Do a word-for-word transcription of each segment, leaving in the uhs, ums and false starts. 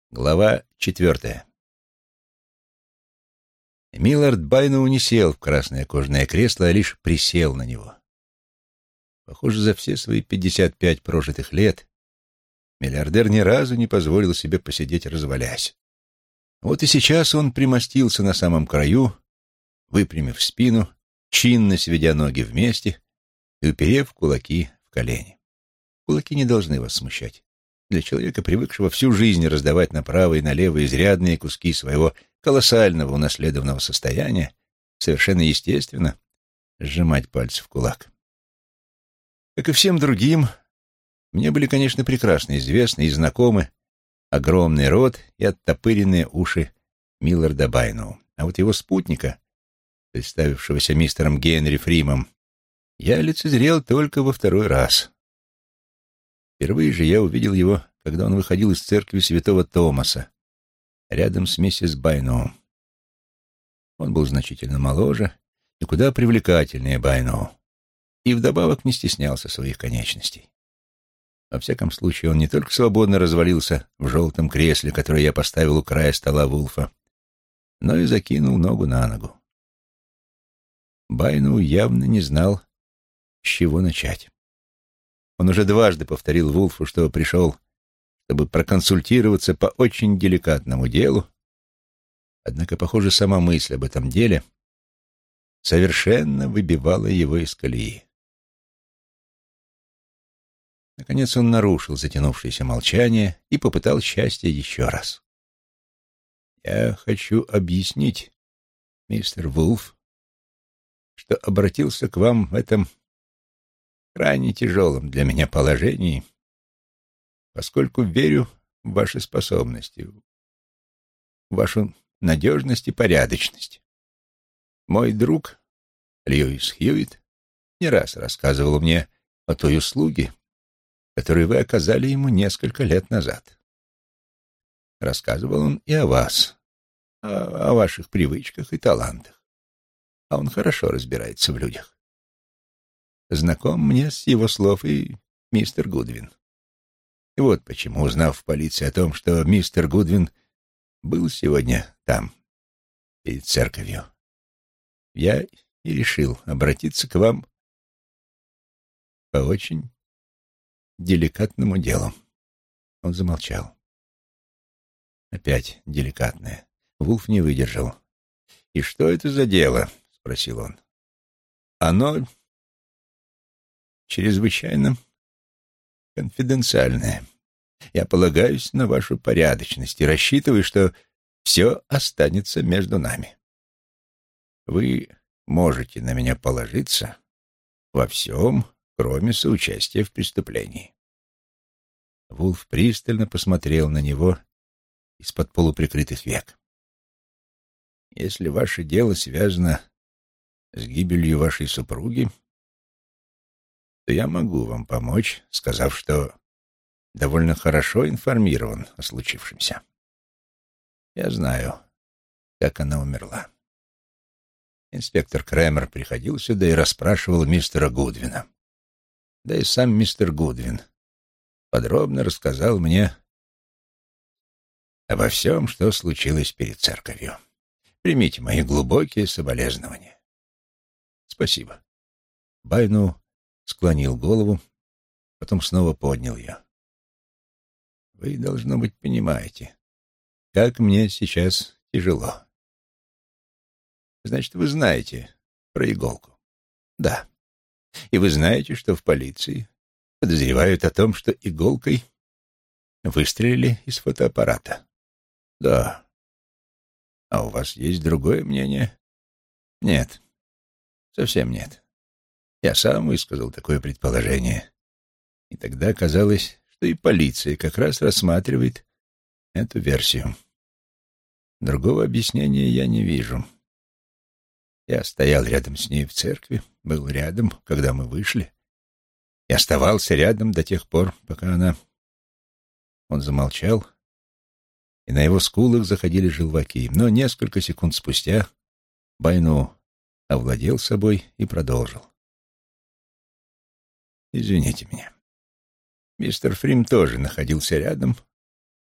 Глава четвертая. Миллард Байноу не сел в красное кожаное кресло, а лишь присел на него. Похоже, за все свои пятьдесят пять прожитых лет миллиардер ни разу не позволил себе посидеть развалясь. Вот и сейчас он примостился на самом краю, выпрямив спину, чинно сведя ноги вместе и уперев кулаки в колени. Кулаки не должны вас смущать. Для человека, привыкшего всю жизнь раздавать направо и налево изрядные куски своего колоссального унаследованного состояния, совершенно естественно сжимать пальцы в кулак. Как и всем другим, мне были, конечно, прекрасно известны и знакомы огромный рот и оттопыренные уши Милларда Байноу. А вот его спутника, представившегося мистером Генри Фримом, я лицезрел только во второй раз. Впервые же я увидел его, когда он выходил из церкви святого Томаса, рядом с миссис Байноу. Он был значительно моложе и куда привлекательнее Байноу, и вдобавок не стеснялся своих конечностей. Во всяком случае, он не только свободно развалился в желтом кресле, которое я поставил у края стола Вулфа, но и закинул ногу на ногу. Байноу явно не знал, с чего начать. Он уже дважды повторил Вулфу, что пришел, чтобы проконсультироваться по очень деликатному делу, однако, похоже, сама мысль об этом деле совершенно выбивала его из колеи. Наконец он нарушил затянувшееся молчание и попытал счастье еще раз. «Я хочу объяснить, мистер Вулф, что обратился к вам в этом крайне тяжелом для меня положении, поскольку верю в ваши способности, в вашу надежность и порядочность. Мой друг Льюис Хьюитт не раз рассказывал мне о той услуге, которую вы оказали ему несколько лет назад. Рассказывал он и о вас, о, о ваших привычках и талантах, а он хорошо разбирается в людях. Знаком мне с его слов и мистер Гудвин. И вот почему, узнав в полиции о том, что мистер Гудвин был сегодня там, перед церковью, я и решил обратиться к вам по очень деликатному делу. Он замолчал. Опять деликатное. Вулф не выдержал. «И что это за дело?» — спросил он. «Оно чрезвычайно конфиденциальное. Я полагаюсь на вашу порядочность и рассчитываю, что все останется между нами. Вы можете на меня положиться во всем, кроме соучастия в преступлении». Вулф пристально посмотрел на него из-под полуприкрытых век. «Если ваше дело связано с гибелью вашей супруги, то я могу вам помочь, сказав, что довольно хорошо информирован о случившемся. Я знаю, как она умерла. Инспектор Крэмер приходил сюда и расспрашивал мистера Гудвина. Да и сам мистер Гудвин подробно рассказал мне обо всем, что случилось перед церковью. Примите мои глубокие соболезнования». «Спасибо». Байноу склонил голову, потом снова поднял ее. «Вы, должно быть, понимаете, как мне сейчас тяжело. Значит, вы знаете про иголку?» «Да. И вы знаете, что в полиции подозревают о том, что иголкой выстрелили из фотоаппарата?» «Да. А у вас есть другое мнение?» «Нет, совсем нет. Я сам высказал такое предположение. И тогда казалось, что и полиция как раз рассматривает эту версию. Другого объяснения я не вижу. Я стоял рядом с ней в церкви, был рядом, когда мы вышли, и оставался рядом до тех пор, пока она...» Он замолчал, и на его скулах заходили желваки, но несколько секунд спустя Байноу овладел собой и продолжил. «Извините меня. Мистер Фрим тоже находился рядом,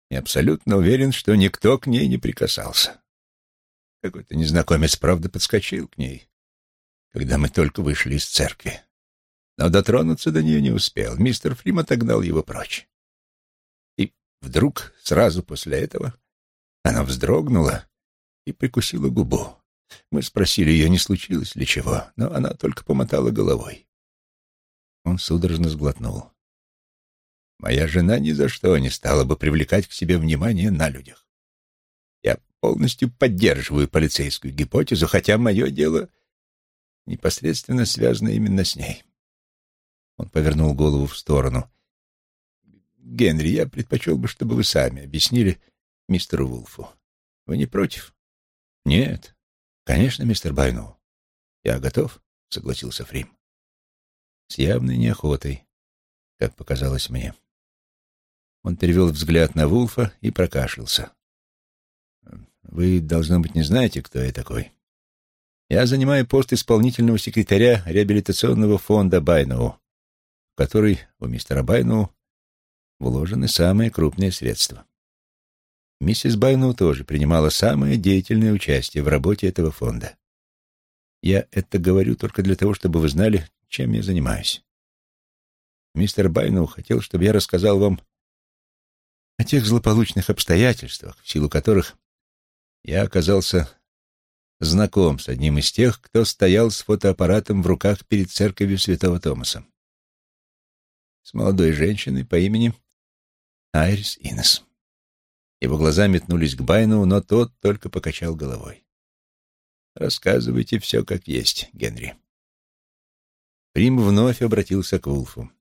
и абсолютно уверен, что никто к ней не прикасался. Какой-то незнакомец, правда, подскочил к ней, когда мы только вышли из церкви. Но дотронуться до нее не успел. Мистер Фрим отогнал его прочь. И вдруг, сразу после этого, она вздрогнула и прикусила губу. Мы спросили ее, не случилось ли чего, но она только помотала головой. Он судорожно сглотнул. Моя жена ни за что не стала бы привлекать к себе внимание на людях. Я полностью поддерживаю полицейскую гипотезу, хотя мое дело непосредственно связано именно с ней. Он повернул голову в сторону. «Генри, я предпочел бы, чтобы вы сами объяснили мистеру Вулфу. Вы не против?» «Нет, конечно, мистер Байноу. Я готов», — согласился Фрим. С явной неохотой, как показалось мне. Он перевел взгляд на Вулфа и прокашлялся. «Вы, должно быть, не знаете, кто я такой. Я занимаю пост исполнительного секретаря реабилитационного фонда Байноу, в который у мистера Байноу вложены самые крупные средства. Миссис Байноу тоже принимала самое деятельное участие в работе этого фонда. Я это говорю только для того, чтобы вы знали, чем я занимаюсь. Мистер Байноу хотел, чтобы я рассказал вам о тех злополучных обстоятельствах, в силу которых я оказался знаком с одним из тех, кто стоял с фотоаппаратом в руках перед церковью Святого Томаса. С молодой женщиной по имени Айрис Иннес. Его глаза метнулись к Байноу, но тот только покачал головой. «Рассказывайте все как есть, Генри». Фрим вновь обратился к Вулфу.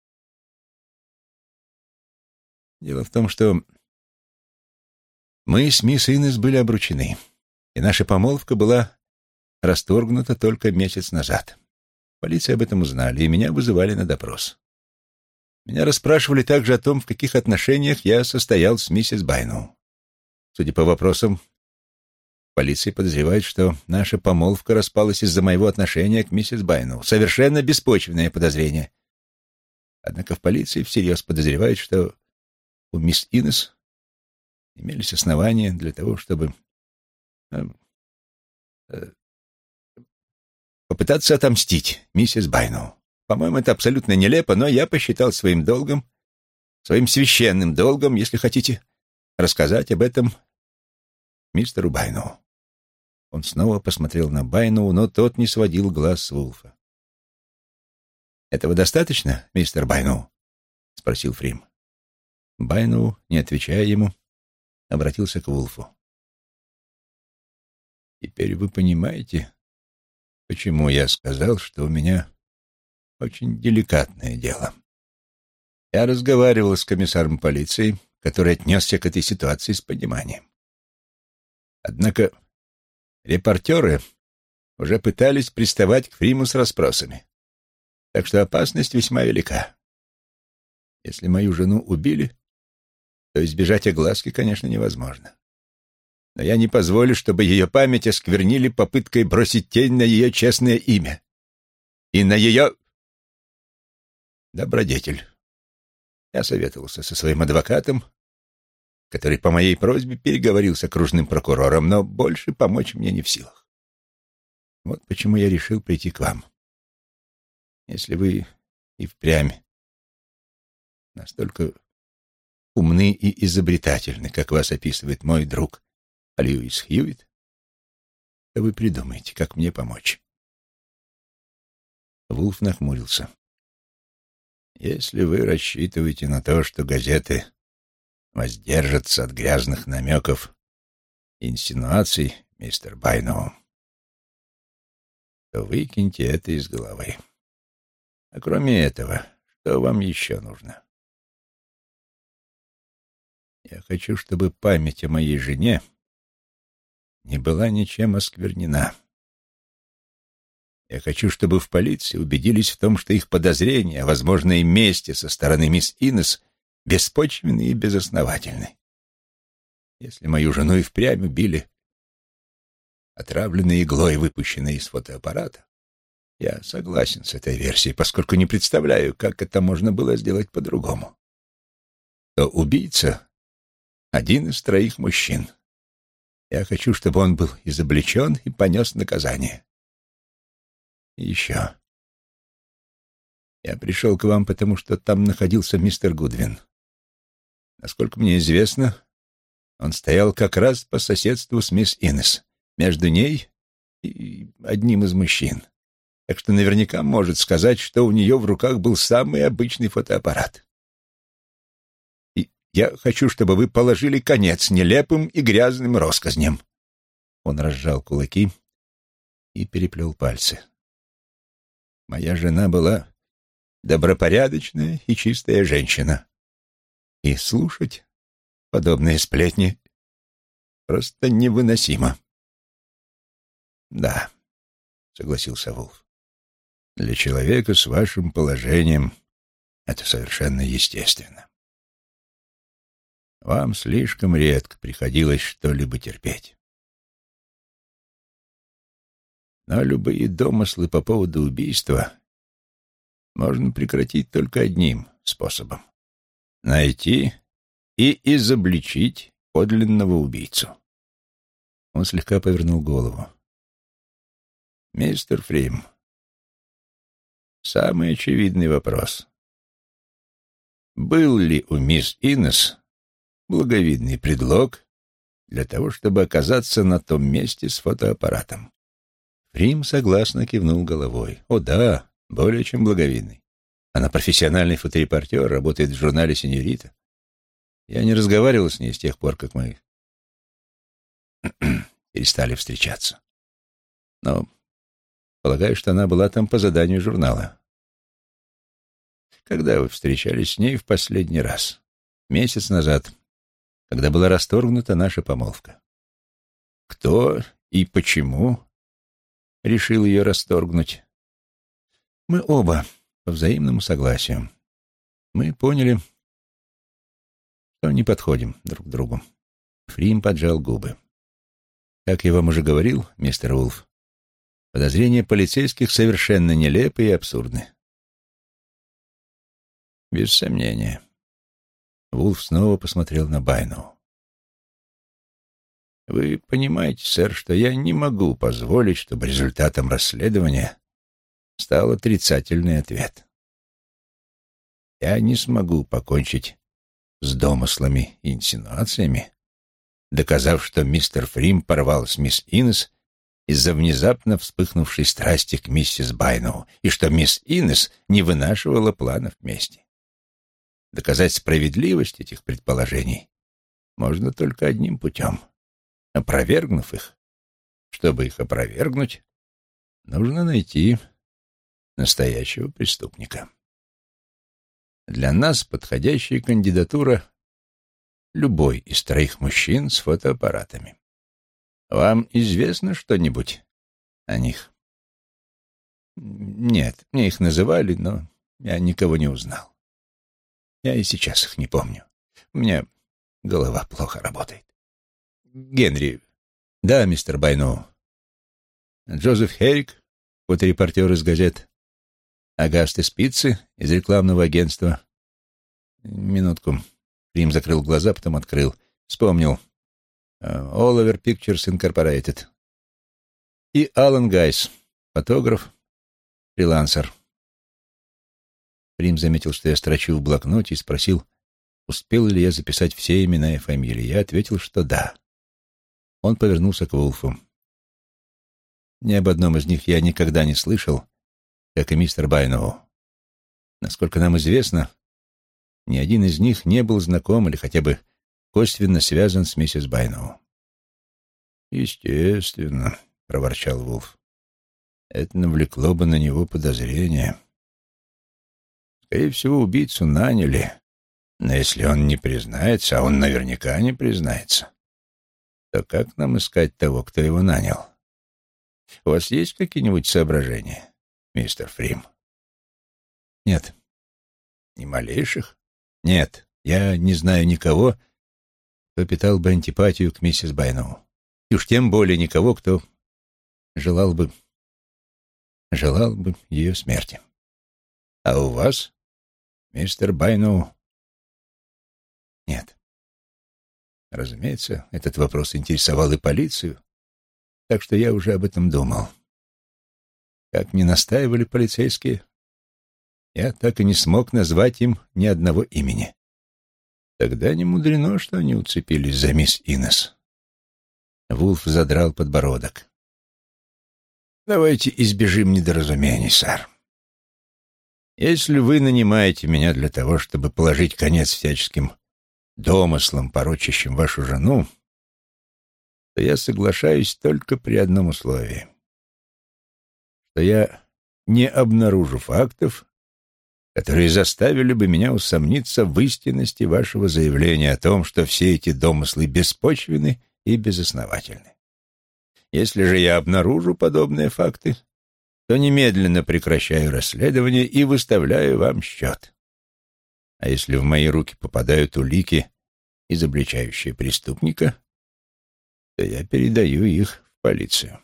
«Дело в том, что мы с мисс Иннес были обручены, и наша помолвка была расторгнута только месяц назад. Полиция об этом узнали, и меня вызывали на допрос. Меня расспрашивали также о том, в каких отношениях я состоял с миссис Байноу. Судя по вопросам, полиция подозревает, что наша помолвка распалась из-за моего отношения к миссис Байноу. Совершенно беспочвенное подозрение. Однако в полиции всерьез подозревают, что у мисс Иннес имелись основания для того, чтобы э, э, попытаться отомстить миссис Байноу. По-моему, это абсолютно нелепо, но я посчитал своим долгом, своим священным долгом, если хотите, рассказать об этом мистеру Байноу. Он снова посмотрел на Байноу, но тот не сводил глаз с Вулфа. «Этого достаточно, мистер Байноу?» — спросил Фрим. Байноу, не отвечая ему, обратился к Вулфу. «Теперь вы понимаете, почему я сказал, что у меня очень деликатное дело. Я разговаривал с комиссаром полиции, который отнесся к этой ситуации с пониманием. Однако репортеры уже пытались приставать к Фриму с расспросами, так что опасность весьма велика. Если мою жену убили, то избежать огласки, конечно, невозможно. Но я не позволю, чтобы ее память осквернили попыткой бросить тень на ее честное имя и на ее добродетель. Я советовался со своим адвокатом, который по моей просьбе переговорил с окружным прокурором, но больше помочь мне не в силах. Вот почему я решил прийти к вам. Если вы и впрямь настолько умны и изобретательны, как вас описывает мой друг Льюис Хьюитт, то вы придумаете, как мне помочь». Вулф нахмурился. «Если вы рассчитываете на то, что газеты воздержатся от грязных намеков и инсинуаций, мистер Байноу, то выкиньте это из головы. А кроме этого, что вам еще нужно? Я хочу, чтобы память о моей жене не была ничем осквернена. Я хочу, чтобы в полиции убедились в том, что их подозрения о возможной мести со стороны мисс Иннес беспочвенны и безосновательны. Если мою жену и впрямь убили, отравленной иглой, выпущенной из фотоаппарата, я согласен с этой версией, поскольку не представляю, как это можно было сделать по-другому. То убийца Один из троих мужчин. Я хочу, чтобы он был изобличен и понес наказание. И еще. Я пришел к вам, потому что там находился мистер Гудвин. Насколько мне известно, он стоял как раз по соседству с мисс Иннес, между ней и одним из мужчин. Так что наверняка может сказать, что у нее в руках был самый обычный фотоаппарат. И я хочу, чтобы вы положили конец нелепым и грязным россказням. Он разжал кулаки и переплел пальцы. Моя жена была добропорядочная и чистая женщина. И слушать подобные сплетни просто невыносимо. Да, согласился Вулф. Для человека с вашим положением это совершенно естественно. Вам слишком редко приходилось что-либо терпеть. Но любые домыслы по поводу убийства можно прекратить только одним способом — найти и изобличить подлинного убийцу. Он слегка повернул голову. Мистер Фрим, самый очевидный вопрос. Был ли у мисс Иннес благовидный предлог для того, чтобы оказаться на том месте с фотоаппаратом? Фрим согласно кивнул головой. О да, более чем благовидный. Она профессиональный фоторепортер, работает в журнале «Сеньорита». Я не разговаривал с ней с тех пор, как мы перестали встречаться. Но полагаю, что она была там по заданию журнала. Когда вы встречались с ней в последний раз? Месяц назад, когда была расторгнута наша помолвка. Кто и почему решил ее расторгнуть? Мы оба по взаимному согласию. Мы поняли, что не подходим друг к другу. Фрим поджал губы. Как я вам уже говорил, мистер Вулф, подозрения полицейских совершенно нелепы и абсурдны. Без сомнения. Вулф снова посмотрел на Байноу. Вы понимаете, сэр, что я не могу позволить, чтобы результатом расследования стал отрицательный ответ. Я не смогу покончить с домыслами и инсинуациями, доказав, что мистер Фрим порвал с мисс Иннес из-за внезапно вспыхнувшей страсти к миссис Байноу, и что мисс Иннес не вынашивала планов мести. Доказать справедливость этих предположений можно только одним путем — опровергнув их. Чтобы их опровергнуть, нужно найти настоящего преступника. Для нас подходящая кандидатура — любой из троих мужчин с фотоаппаратами. Вам известно что-нибудь о них? Нет, мне их называли, но я никого не узнал. Я и сейчас их не помню. У меня голова плохо работает. Генри. Да, мистер Байноу. Джозеф Херрик, фоторепортер из газет. Агаста Спицы из рекламного агентства. Минутку. Рим закрыл глаза, потом открыл. Вспомнил. Oliver Pictures Incorporated. И Алан Гайс, фотограф, фрилансер. Рим заметил, что я строчу в блокноте, и спросил, успел ли я записать все имена и фамилии. Я ответил, что да. Он повернулся к Вулфу. Ни об одном из них я никогда не слышал, как и мистер Байноу. Насколько нам известно, ни один из них не был знаком или хотя бы косвенно связан с миссис Байноу. «Естественно», — проворчал Вулф. «Это навлекло бы на него подозрения. Скорее всего, убийцу наняли, но если он не признается, а он наверняка не признается, то как нам искать того, кто его нанял? У вас есть какие-нибудь соображения, мистер Фрим?» «Нет». «Ни малейших?» «Нет, я не знаю никого, кто питал бы антипатию к миссис Байноу. И уж тем более никого, кто желал бы, желал бы ее смерти. А у вас, мистер Байноу?» «Нет». Разумеется, этот вопрос интересовал и полицию, так что я уже об этом думал. Как ни настаивали полицейские, я так и не смог назвать им ни одного имени. Тогда не мудрено, что они уцепились за мисс Инес. Вулф задрал подбородок. «Давайте избежим недоразумений, сэр. Если вы нанимаете меня для того, чтобы положить конец всяческим домыслам, порочащим вашу жену, то я соглашаюсь только при одном условии, что я не обнаружу фактов, которые заставили бы меня усомниться в истинности вашего заявления о том, что все эти домыслы беспочвенны и безосновательны. Если же я обнаружу подобные факты, то немедленно прекращаю расследование и выставляю вам счет. А если в мои руки попадают улики, изобличающие преступника, то я передаю их в полицию.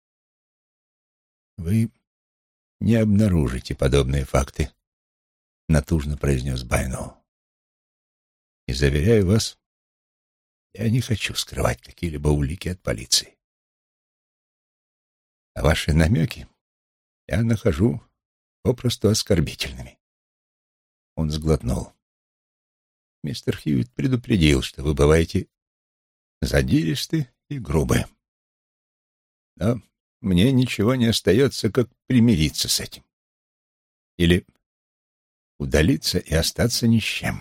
Вы не обнаружите подобные факты, — натужно произнес Байноу. И заверяю вас, я не хочу скрывать какие-либо улики от полиции. А ваши намеки я нахожу попросту оскорбительными. Он сглотнул. Мистер Хьюитт предупредил, что вы бываете задиристы и грубы. Но мне ничего не остается, как примириться с этим. Или удалиться и остаться ни с чем.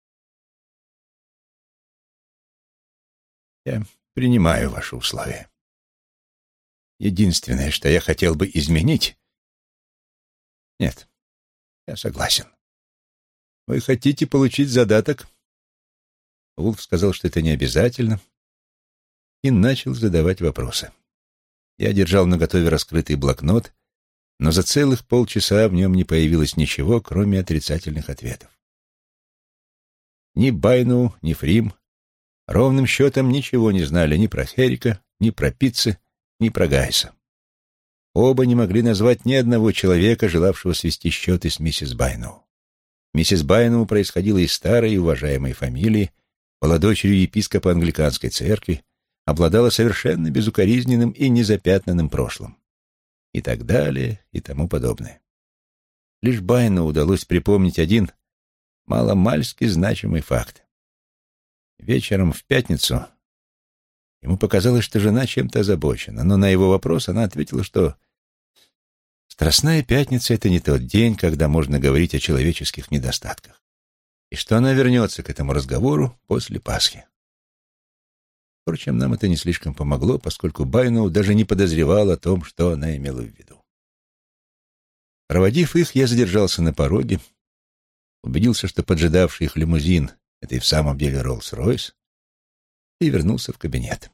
Я принимаю ваши условия. Единственное, что я хотел бы изменить... Нет, я согласен. Вы хотите получить задаток? Вулф сказал, что это не обязательно, и начал задавать вопросы. Я держал наготове раскрытый блокнот, но за целых полчаса в нем не появилось ничего, кроме отрицательных ответов. Ни Байну, ни Фрим ровным счетом ничего не знали ни про Херика, ни про Питца, ни про Гайса. Оба не могли назвать ни одного человека, желавшего свести счеты с миссис Байну. Миссис Байну происходила из старой и уважаемой фамилии, была дочерью епископа англиканской церкви, обладала совершенно безукоризненным и незапятнанным прошлым. И так далее, и тому подобное. Лишь Байну удалось припомнить один маломальски значимый факт. Вечером в пятницу ему показалось, что жена чем-то озабочена, но на его вопрос она ответила, что Страстная пятница — это не тот день, когда можно говорить о человеческих недостатках, и что она вернется к этому разговору после Пасхи. Впрочем, нам это не слишком помогло, поскольку Байноу даже не подозревал о том, что она имела в виду. Проводив их, я задержался на пороге, убедился, что поджидавший их лимузин — это и в самом деле Роллс-Ройс, и вернулся в кабинет.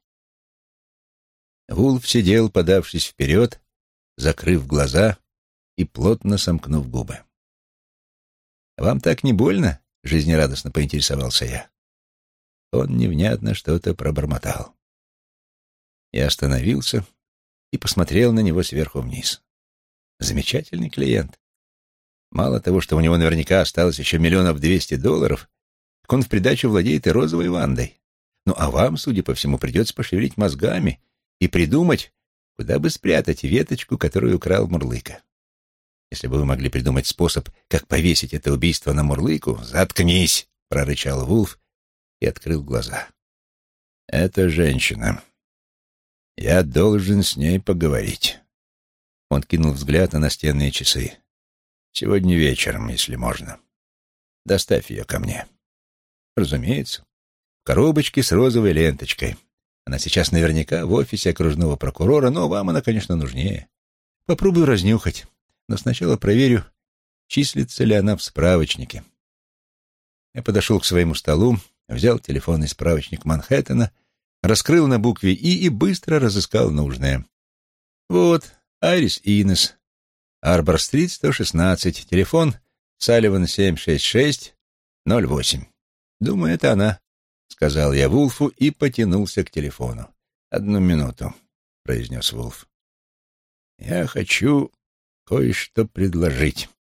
Вулф сидел, подавшись вперед, закрыв глаза и плотно сомкнув губы. «Вам так не больно?» — жизнерадостно поинтересовался я. Он невнятно что-то пробормотал. Я остановился и посмотрел на него сверху вниз. Замечательный клиент. Мало того, что у него наверняка осталось еще миллионов двести долларов, так он в придачу владеет и розовой вандой. Ну а вам, судя по всему, придется пошевелить мозгами и придумать, куда бы спрятать веточку, которую украл Мурлыка. Если бы вы могли придумать способ, как повесить это убийство на Мурлыку... «Заткнись!» — прорычал Вулф и открыл глаза. «Это женщина. Я должен с ней поговорить». Он кинул взгляд на настенные часы. «Сегодня вечером, если можно. Доставь ее ко мне». «Разумеется. В коробочке с розовой ленточкой. Она сейчас наверняка в офисе окружного прокурора, но вам она, конечно, нужнее. Попробую разнюхать, но сначала проверю, числится ли она в справочнике». Я подошел к своему столу, взял телефонный справочник Манхэттена, раскрыл на букве «И» и быстро разыскал нужное. Вот, Айрис Инес, Арбор-стрит, сто шестнадцать, телефон Салливан семь шесть шесть ноль восемь. Думаю, это она, — сказал я Вулфу и потянулся к телефону. «Одну минуту», — произнес Вулф. «Я хочу кое-что предложить».